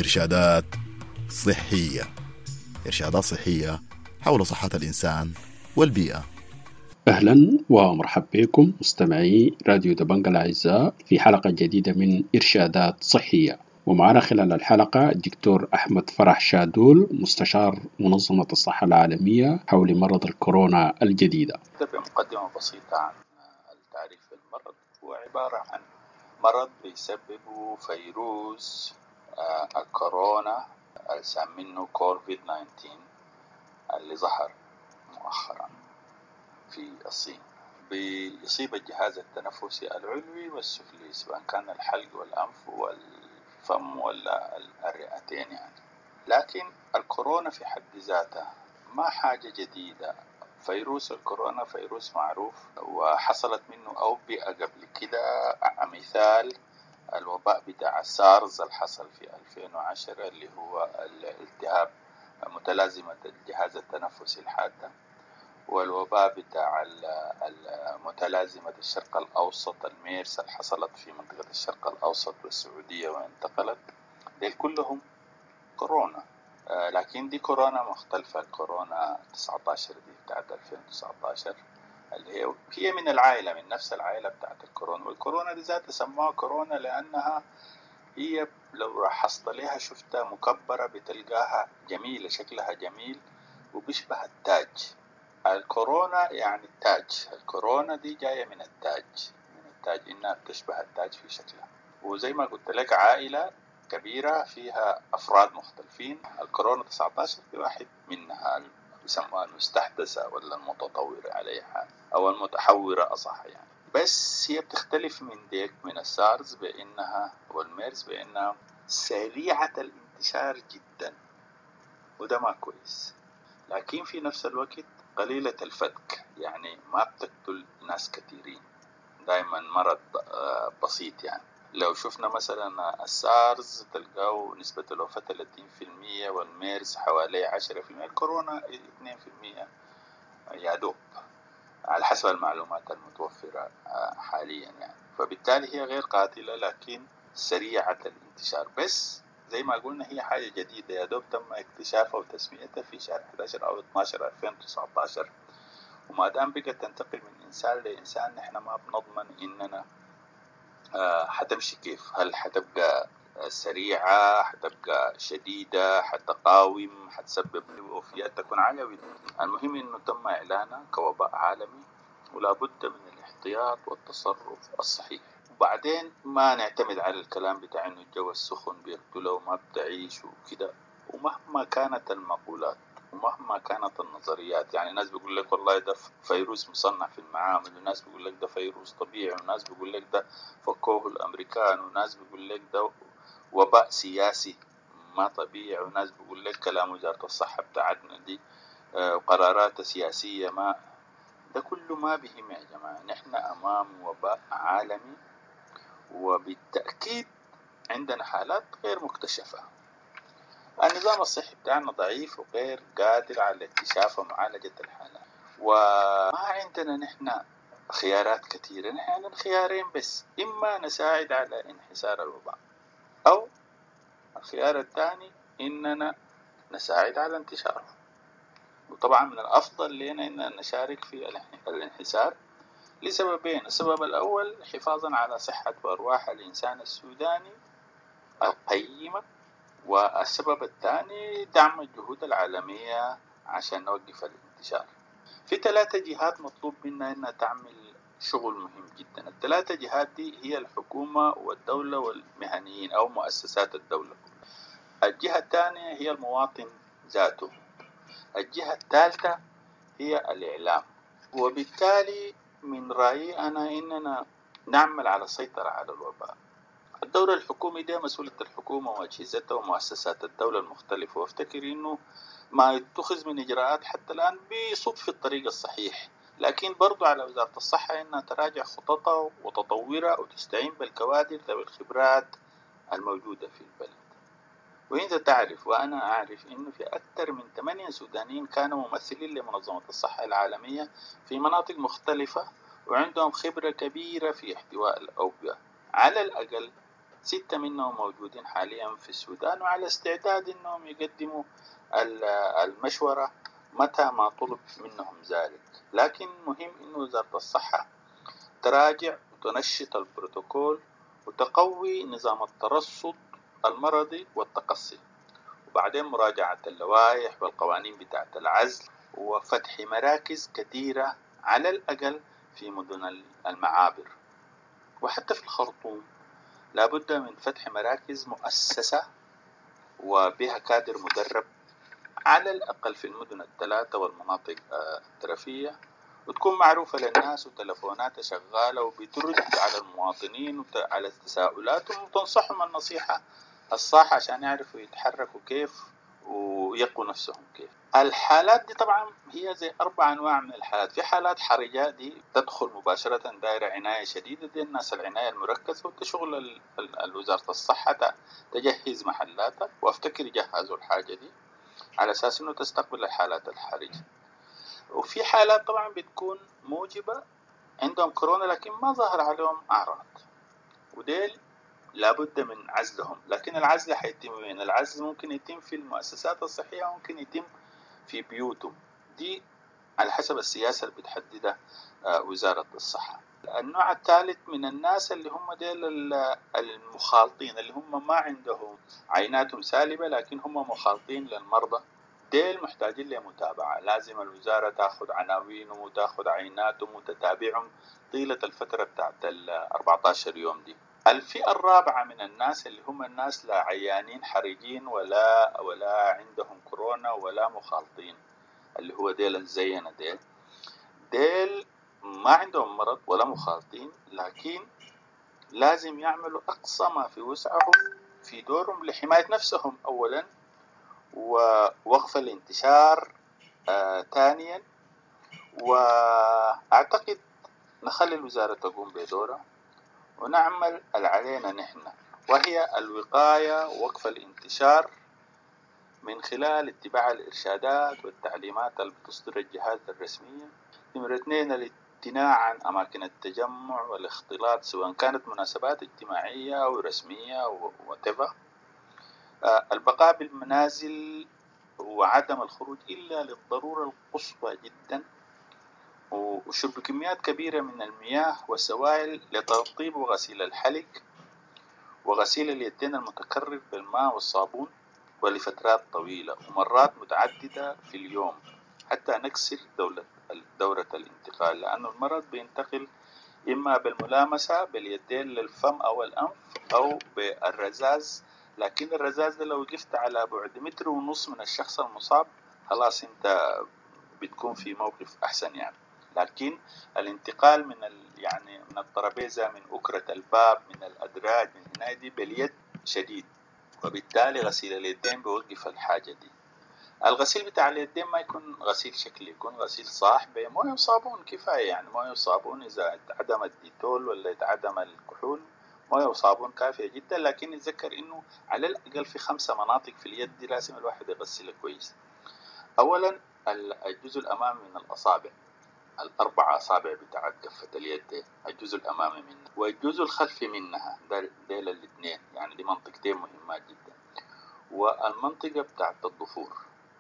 إرشادات صحية حول صحة الإنسان والبيئة. أهلا ومرحبا بكم مستمعي راديو دبنجة الأعزاء في حلقة جديدة من إرشادات صحية، ومعنا خلال الحلقة الدكتور أحمد فرح شادول مستشار منظمة الصحة العالمية حول مرض الكورونا الجديدة. بمقدمة بسيطة عن التعريف المرض، هو عبارة عن مرض بيسببه فيروس الكورونا منه كوفيد 19 اللي ظهر مؤخرا في الصين. بيصيب الجهاز التنفسي العلوي والسفلي، سواء كان الحلق والأنف والفم ولا الرئتين يعني. لكن الكورونا في حد ذاتها ما حاجة جديدة. فيروس الكورونا فيروس معروف وحصلت منه أوبئة قبل كده، مثال الوباء بتاع السارز اللي حصل في 2010 اللي هو الالتهاب متلازمة الجهاز التنفسي الحادة، والوباء بتاع متلازمة الشرق الأوسط الميرس اللي حصلت في منطقة الشرق الأوسط والسعودية وانتقلت. دي كلهم كورونا، لكن دي كورونا مختلفة. الكورونا 19 دي بتاعت 2019 اللي هي من العائلة، من نفس العائلة بتاعت الكورونا. والكورونا دي ذات سموها كورونا لأنها هي لو لاحظت عليها شفتها مكبرة بتلقاها جميلة، شكلها جميل وبيشبه التاج. الكورونا يعني التاج، الكورونا دي جاية من التاج، إنها بتشبه التاج في شكلها. وزي ما قلت لك عائلة كبيرة فيها أفراد مختلفين. الكورونا 19 في واحد منها بيسموها المستحدثة ولا المتطورة عليها أو المتحورة أصح يعني. بس هي بتختلف من السارز بأنها والميرس بأنها سريعة الانتشار جدا، وده ما كويس. لكن في نفس الوقت قليلة الفتك، يعني ما بتقتل ناس كثيرين، دائما مرض بسيط يعني. لو شفنا مثلا السارز تلقاو نسبة الوفاة 30% والميرس حوالي 10%، الكورونا 2% يا دوب على حسب المعلومات المتوفرة حاليا يعني. فبالتالي هي غير قاتلة لكن سريعة الانتشار. بس زي ما قلنا هي حاجة جديدة، يا دوب تم اكتشافها وتسميتها في شهر 11 أو 12 2019، وما دام بقت تنتقل من إنسان لإنسان نحن ما بنضمن إننا حتمشي كيف. هل حتبقى سريعة، حتبقى شديدة، حتقاوم، حتسبب وفيات تكون عالية. المهم إنه تم إعلانها كوباء عالمي ولا بد من الاحتياط والتصرف الصحيح. وبعدين ما نعتمد على الكلام بتاع إنه الجو السخن بيقتله وما بتعيش وكده. ومهما كانت المقولات ومهما كانت النظريات، يعني ناس بيقول لك والله ده فيروس مصنع في المعامل، وناس بيقول لك ده فيروس طبيعي، وناس بيقول لك ده فكوه الأمريكان، وناس بيقول لك ده وباء سياسي ما طبيعي، وناس بيقول لك كلام وزارة الصحة بتاعتنا دي وقرارات سياسية. ما ده كله ما بهم يا جماعة. نحن أمام وباء عالمي، وبالتأكيد عندنا حالات غير مكتشفة. النظام الصحي بتاعنا ضعيف وغير قادر على اكتشاف ومعالجة الحالات، وما عندنا نحن خيارات كثيرة. نحن عندنا خيارين بس، إما نساعد على انحسار الوباء، أو الخيار الثاني إننا نساعد على انتشاره. وطبعا من الأفضل لنا إننا نشارك في الانحسار لسببين. السبب الأول حفاظا على صحة وأرواح الإنسان السوداني القيمة، والسبب الثاني دعم الجهود العالمية عشان نوقف الانتشار. في 3 جهات مطلوب منا أنها تعمل شغل مهم جدا. ال3 جهات دي هي الحكومة والدولة والمهنيين أو مؤسسات الدولة. الجهة الثانية هي المواطن ذاته. الجهة الثالثة هي الإعلام. وبالتالي من رأيي أنا إننا نعمل على السيطرة على الوباء. الدور الحكومي ده مسؤولية الحكومة وأجهزتها ومؤسسات الدولة المختلفة، وافتكر إنه ما يتخذ من إجراءات حتى الآن بيصب في الطريق الصحيح. لكن برضو على وزارة الصحة إنها تراجع خططها وتطورها وتستعين بالكوادر ذوي الخبرات الموجودة في البلد. وإنت تعرف وأنا أعرف إنه في أكثر من 8 سودانيين كانوا ممثلين لمنظمة الصحة العالمية في مناطق مختلفة، وعندهم خبرة كبيرة في احتواء الأوبئة. على الأقل 6 منهم موجودين حاليا في السودان وعلى استعداد إنهم يقدموا المشورة متى ما طلب منهم ذلك. لكن مهم إنه وزارة الصحة تراجع وتنشط البروتوكول وتقوي نظام الترصد المرضي والتقصي، وبعدين مراجعة اللوائح والقوانين بتاعة العزل، وفتح مراكز كثيرة على الأقل في مدن المعابر. وحتى في الخرطوم لابد من فتح مراكز مؤسسة وبها كادر مدرب على الأقل في المدن الثلاثة والمناطق الترفية، وتكون معروفة للناس وتلفوناتها شغالة وبترد على المواطنين على التساؤلات وتنصحهم النصيحة الصح عشان يعرفوا يتحركوا كيف ويقوا نفسهم كيف. الحالات دي طبعا هي زي 4 أنواع من الحالات. في حالات حرجة دي تدخل مباشرة دائرة عناية شديدة، دي الناس العناية المركزة، وتشغل وزارة الصحة تجهز محلاتها، وافتكر يجهزوا الحاجة دي على أساس أنه تستقبل الحالات الحرجة. وفي حالات طبعا بتكون موجبة عندهم كورونا لكن ما ظهر عليهم أعراض، وديل لابد من عزلهم. لكن العزل حيتم وين؟ العزل ممكن يتم في المؤسسات الصحية، ممكن يتم في بيوتهم، دي على حسب السياسة اللي بتحددها وزارة الصحة. النوع الثالث من الناس اللي هم ديل المخالطين، اللي هم ما عندهم عيناتهم سالبة لكن هم مخالطين للمرضى، ديل محتاجين لمتابعة. لازم الوزارة تأخذ عناوينهم وتأخذ عيناتهم وتتابعهم طيلة الفترة بتاعت 14 يوم دي. الفئة الرابعة من الناس اللي هم الناس لا عيانين حرجين ولا عندهم كورونا ولا مخالطين، اللي هو ديل الزينة ديل ما عندهم مرض ولا مخالطين، لكن لازم يعملوا أقصى ما في وسعهم في دورهم لحماية نفسهم أولا، ووقف الانتشار ثانيا. وأعتقد نخلي الوزارة تقوم بدورها ونعمل علينا نحن، وهي الوقاية ووقف الانتشار من خلال اتباع الإرشادات والتعليمات اللي بتصدر الجهات الرسمية. نمرة 2 الامتناع عن أماكن التجمع والاختلاط سواء كانت مناسبات اجتماعية أو رسمية وتبا. البقاء بالمنازل وعدم الخروج إلا للضرورة القصوى جدا، وشرب كميات كبيرة من المياه والسوائل لترطيب وغسيل الحلق وغسيل اليدين المتكرر بالماء والصابون ولفترات طويلة ومرات متعددة في اليوم حتى نكسر دورة الانتقال، لأن المرض بينتقل إما بالملامسة باليدين للفم أو الأنف أو بالرذاذ. لكن الرذاذ ده لو وقفت على بعد 1.5 متر من الشخص المصاب خلاص أنت بتكون في موقف أحسن يعني. لكن الانتقال من الطرابيزة، من أكرة الباب، من الأدراج، من هنا دي باليد شديد، وبالتالي غسيل اليدين بيوقف الحاجة دي. الغسيل بتاع اليدين ما يكون غسيل شكلي، يكون غسيل صاح بمويه وصابون كفاية، يعني مويه وصابون. إذا اتعدم الديتول ولا اتعدم الكحول مويه وصابون كافية جدا. لكن نتذكر إنه على الأقل في 5 مناطق في اليد دي لازم الواحد يغسلها كويس. أولا الجزء الأمامي من الأصابع، 4 أصابع بتاعت كفة اليد، الجزء الأمامي منها والجزء الخلفي منها، ديل الاثنين، يعني دي منطقتين مهمات جدا. والمنطقة بتاعت الضفور،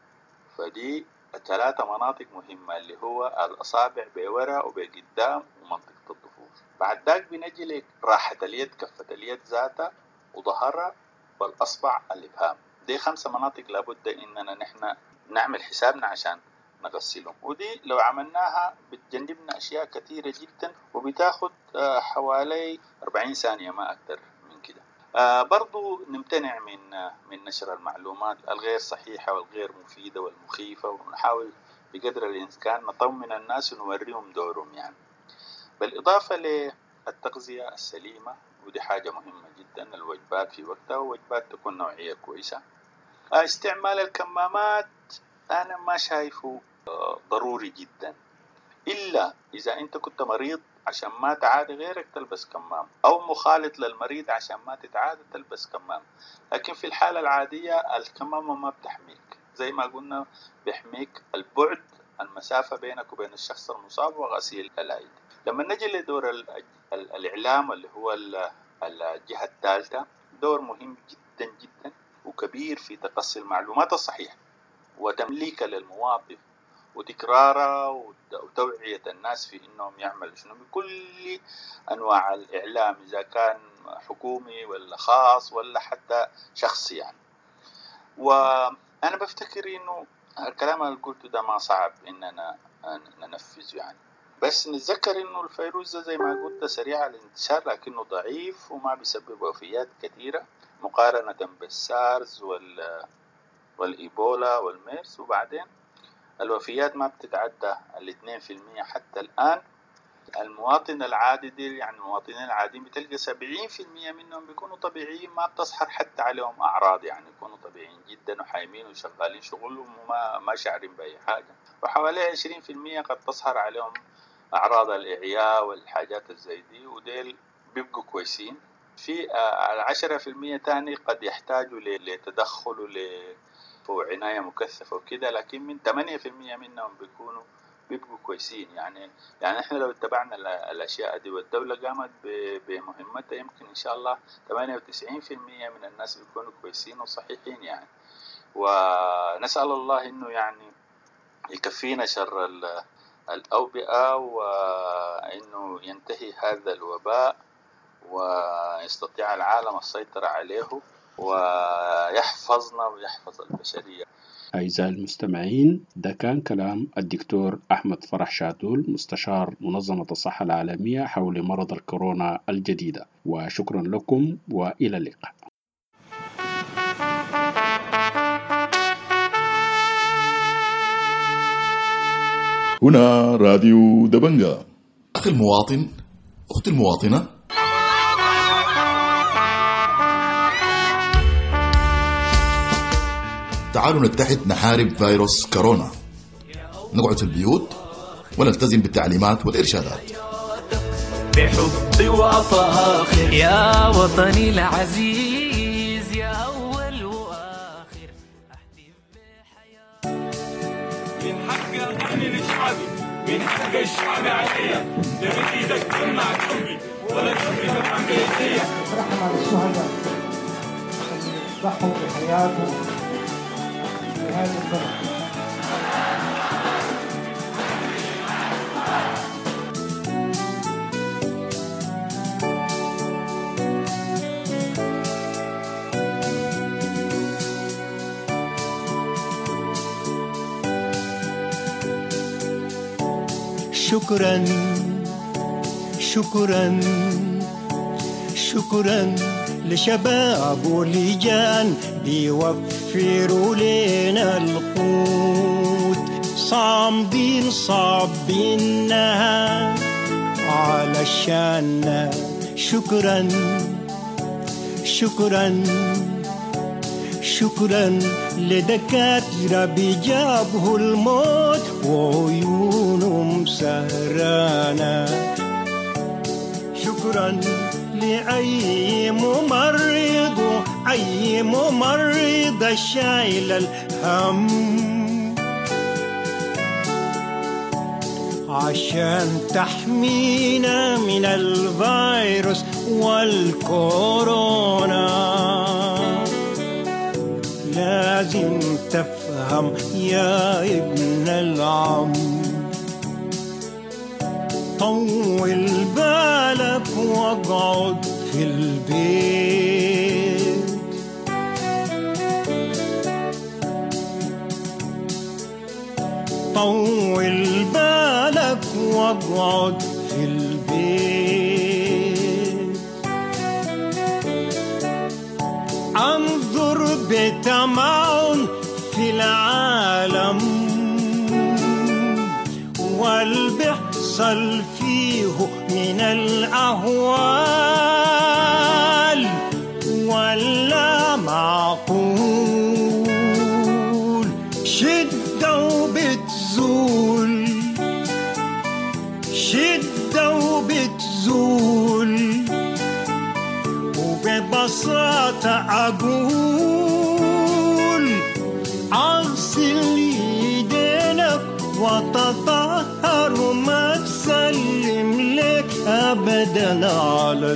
فدي 3 مناطق مهمة اللي هو الأصابع بورا وبقدام ومنطقة الضفور. بعد ذاك بنجي راحة اليد، كفة اليد ذاتها وظهرها والأصبع الإبهام. دي 5 مناطق لابد إننا نحن نعمل حسابنا عشان نغسلهم، ودي لو عملناها بتجنبنا أشياء كثيرة جدا وبتاخد حوالي 40 ثانية ما أكثر من كده. برضو نمتنع من نشر المعلومات الغير صحيحة والغير مفيدة والمخيفة، ونحاول بقدر الإمكان نطمن الناس ونوريهم دورهم يعني. بالإضافة للتغذية السليمة، ودي حاجة مهمة جدا، الوجبات في وقتها ووجبات تكون نوعية كويسة. استعمال الكمامات أنا ما شايفه ضروري جدا، إلا إذا أنت كنت مريض عشان ما تعادي غيرك تلبس كمام، أو مخالط للمريض عشان ما تتعادي تلبس كمام. لكن في الحالة العادية الكمامة ما بتحميك، زي ما قلنا بيحميك البعد، المسافة بينك وبين الشخص المصاب وغسيل الأيدي. لما نجي لدور الإعلام اللي هو الجهة الثالثة، دور مهم جدا جدا وكبير في تقصي المعلومات الصحيحة وتمليكها للمواطن وتكرارها وتوعية الناس في إنهم يعملوا شنو بكل أنواع الإعلام، إذا كان حكومي ولا خاص ولا حتى شخصي يعني. وأنا بفتكر إنه الكلام اللي قلته ده ما صعب إننا ننفذه يعني، بس نتذكر إنه الفيروس زي ما قلت سريع الانتشار لكنه ضعيف وما بيسبب وفيات كثيرة مقارنة بالسارز والإيبولا والميرس. وبعدين الوفيات ما بتتعدى 2% حتى الآن. المواطن العادي دي يعني المواطنين العاديين بتلقى 70% منهم بيكونوا طبيعيين، ما بتظهر حتى عليهم أعراض، يعني يكونوا طبيعيين جدا وحايمين وشغالين شغلهم وما شعرين بأي حاجة. وحوالي 20% قد تظهر عليهم أعراض الإعياء والحاجات زي دي، وديل بيبقوا كويسين. في 10% تاني قد يحتاجوا لتدخل وعناية مكثفة وكده، لكن من 8% منهم بيبقوا كويسين. يعني احنا لو اتبعنا الأشياء دي والدولة قامت بمهمتها يمكن إن شاء الله 98% من الناس بيكونوا كويسين وصحيحين يعني. ونسأل الله إنه يعني يكفينا شر الأوبئة وإنه ينتهي هذا الوباء ويستطيع العالم السيطرة عليه ويحفظنا ويحفظ البشرية. أعزائي المستمعين، ده كان كلام الدكتور أحمد فرح شاتول مستشار منظمة الصحة العالمية حول مرض الكورونا الجديدة، وشكرا لكم وإلى اللقاء. هنا راديو دبنجة. أخي المواطن، أختي المواطنة، تعالوا نتحد نحارب فيروس كورونا، نقعد في البيوت ونلتزم بالتعليمات والإرشادات. بحبي وأفاخر يا وطني العزيز، يا أول وآخر أحتفي بحياة. من حق الأهل لشعبي، من حق الشعب عليا، ده من إيدك تمنع حبي ولا تفرق عن بيتي. رحمة الشهداء ضحوا بحياتهم في هذا البلد. شكرا شكرا شكرا لشباب ولجان بيوفروا لنا القوت، صامدين صابينها علشان. شكرا شكرا شكرا لدكاترة بيجابهوا الموت وعيونهم سهرانة. شكرا لأي ممرض وأي ممرضة شايل الهم عشان تحمينا من الفيروس والكورونا. لازم تفهم يا ابن العم، طول بالك واقعد في البيت. طول بالك واقعد في البيت. انظر بتمعن في العالم والبيحصل فيه من الأهوال ولا معقول. شدة وبتزول، شدة وبتزول، وببساطة أقول أغسل يدينك وتطهر وما تسلم لك أبدا على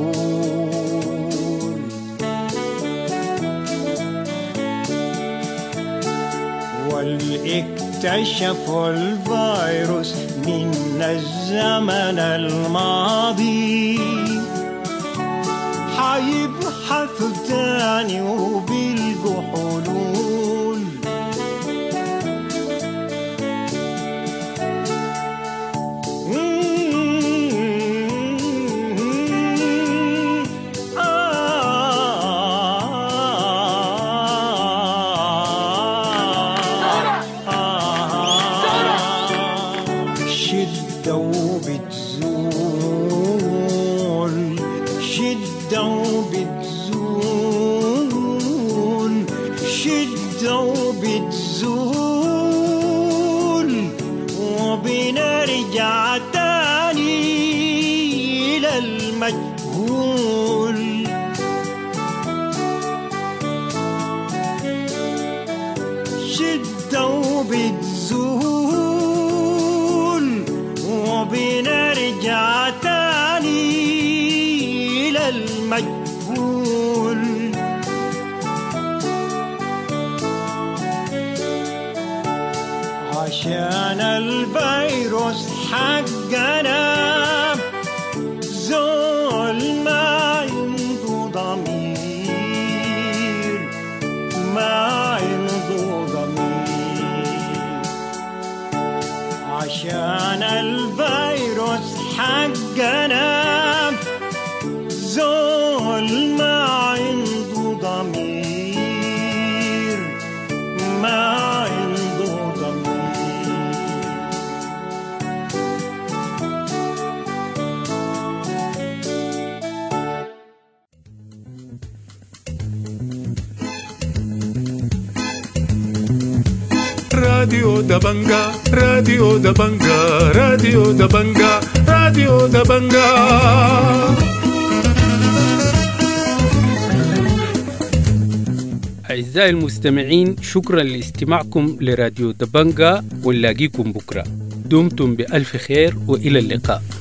زول. والإكتئاب اكتشفوا الفيروس من الزمن الماضي، حيبحثوا تاني وبيلقوا حلول. شدة وبتزول، شدة وبتزول، شدة وبتزول، وبنرجع تاني إلى المجهول. شدة وبتزول، وبنرجع تاني إلى المجهول. عشان الفيروس حقنا زول ما عنده ضمير، ما عنده ضمير. عشان الفيروس حقنا زول ما عنده ضمير، ما عنده ضمير. راديو دبنجا راديو دبنجا راديو دبنجا راديو دبنجا. أعزائي المستمعين، شكرا لاستماعكم لراديو دبنجا، ونلاقيكم بكرة. دمتم بألف خير وإلى اللقاء.